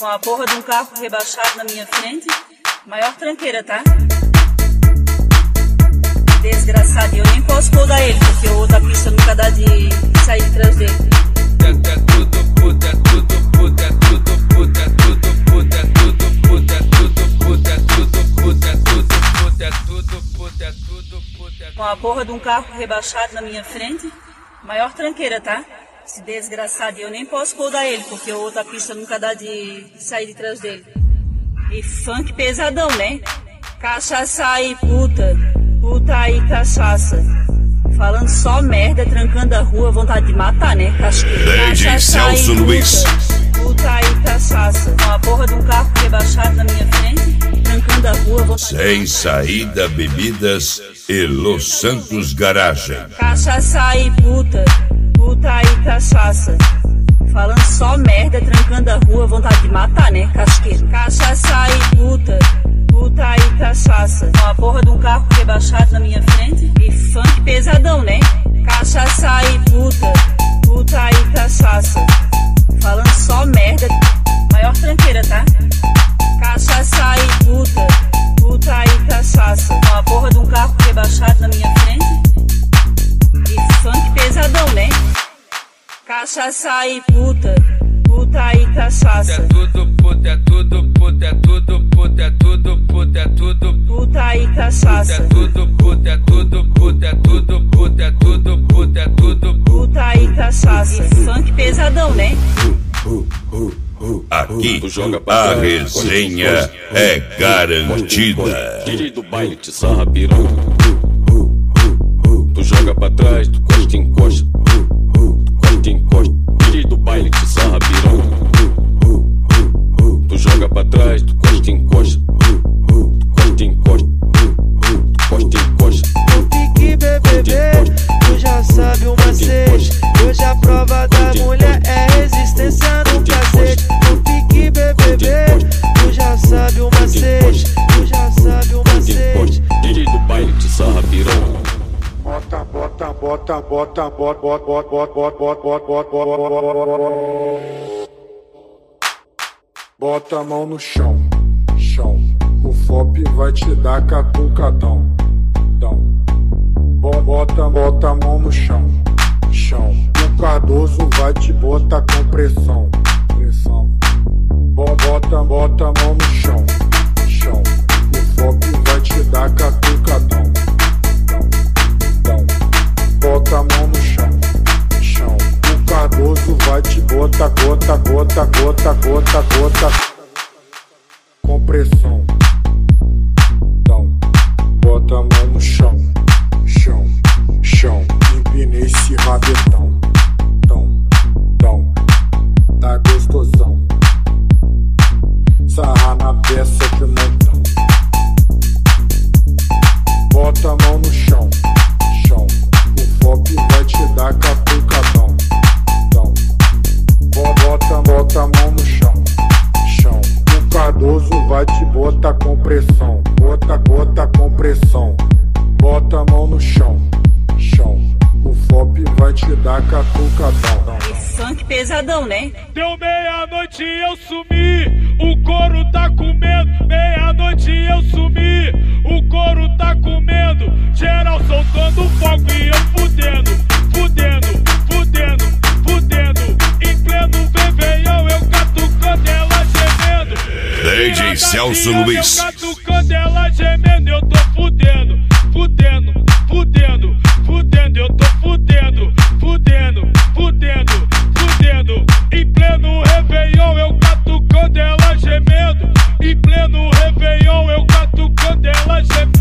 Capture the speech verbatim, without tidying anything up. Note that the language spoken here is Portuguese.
com a porra de um carro rebaixado na minha frente. Maior tranqueira, tá? Desgraçado, eu nem posso podar ele, porque o outro da pista nunca dá de sair de trás dele. É tudo puta, é tudo puta, é tudo puta, é tudo puta, é tudo puta, é tudo puta, é tudo puta, é tudo puta, é tudo puta, é tudo puta. Com a porra de um carro rebaixado na minha frente. Maior tranqueira, tá? Esse desgraçado, eu nem posso podar ele, porque o outro da pista nunca dá de sair de trás dele. E funk pesadão, né? Cachaça e puta, puta e cachaça. Falando só merda, trancando a rua, vontade de matar, né? D J Celso Luiz. Puta e cachaça. Com a porra de um carro rebaixado na minha frente, trancando a rua, vontade Sem Saída Bebidas e Los Santos Garagem. Cachaça e puta, puta e cachaça. Falando só merda, trancando a rua, vontade de matar, né? Casqueiro. Cachaça e puta, puta e cachaça. Com a porra de um carro rebaixado na minha frente. E funk pesadão, né? Cachaça e puta, puta e cachaça. Falando só merda, maior tranqueira, tá? Cachaça e puta, puta e cachaça. Com a porra de um carro rebaixado na minha frente. E funk pesadão, né? Cachaça e puta, puta e cachaça. É tudo puta, é tudo puta, é tudo puta, é tudo puta, é tudo puta e cachaça. É tudo puta, é tudo puta, é tudo puta, é tudo puta, é tudo puta e cachaça. E funk pesadão, né? Aqui a resenha é garantida. D J do baile te sarra pirão. Tu joga pra trás, tu costa e encosta. Tu encosta. D J do baile te sarra pirão. Tu joga pra trás, tu costa e encosta. Tu costa e encosta. Tu costa e encosta. No pique B B B, tu já sabe o macete. Hoje a prova da mulher é resistência no cacete. No pique B B B, tu já sabe o macete. Tu já sabe o macete. D J do baile te sarra pirão. Bota, bota, bota, bota, bota, bota, bota, bota, bota, bota, bota. Bota a mão no chão, chão. O F O P vai te dar catucadão, dão. Bota, bota a mão no chão, chão. O Cardoso vai te botar com pressão, pressão. Bota, bota a mão no chão, chão. O F O P vai te dar catucadão. Bota a mão no chão, chão. O Cardoso vai te botar, gota, gota, gota, gota, gota. Com pressão. Então, bota a mão no chão, chão, chão. Empinei esse rabetão. Tão, tão, tá gostosão. Sarra na peça de montão. Bota a mão no chão, chão. O F O P vai te dar catucadão. Então, bota, bota a mão no chão, chão. O Cardoso vai te botar com pressão. Bota, bota com pressão. Bota a mão no chão, chão. O F O P vai te dar catucadão. E funk pesadão, né? Deu meia-noite e eu sumi. O couro tá comendo. Meia-noite e eu sumi. O couro tá comendo. Geral soltando fogo e eu fudendo, fudendo, fudendo, fudendo. Em pleno veveião eu catucando ela gemendo. D J Celso Luiz. Eu catucando ela gemendo. Eu tô fudendo, fudendo, fudendo, fudendo. Eu tô fudendo, fudendo, fudendo, fudendo. Em pleno réveillon eu catucando ela gemendo. Em pleno réveillon eu catucando ela gemendo.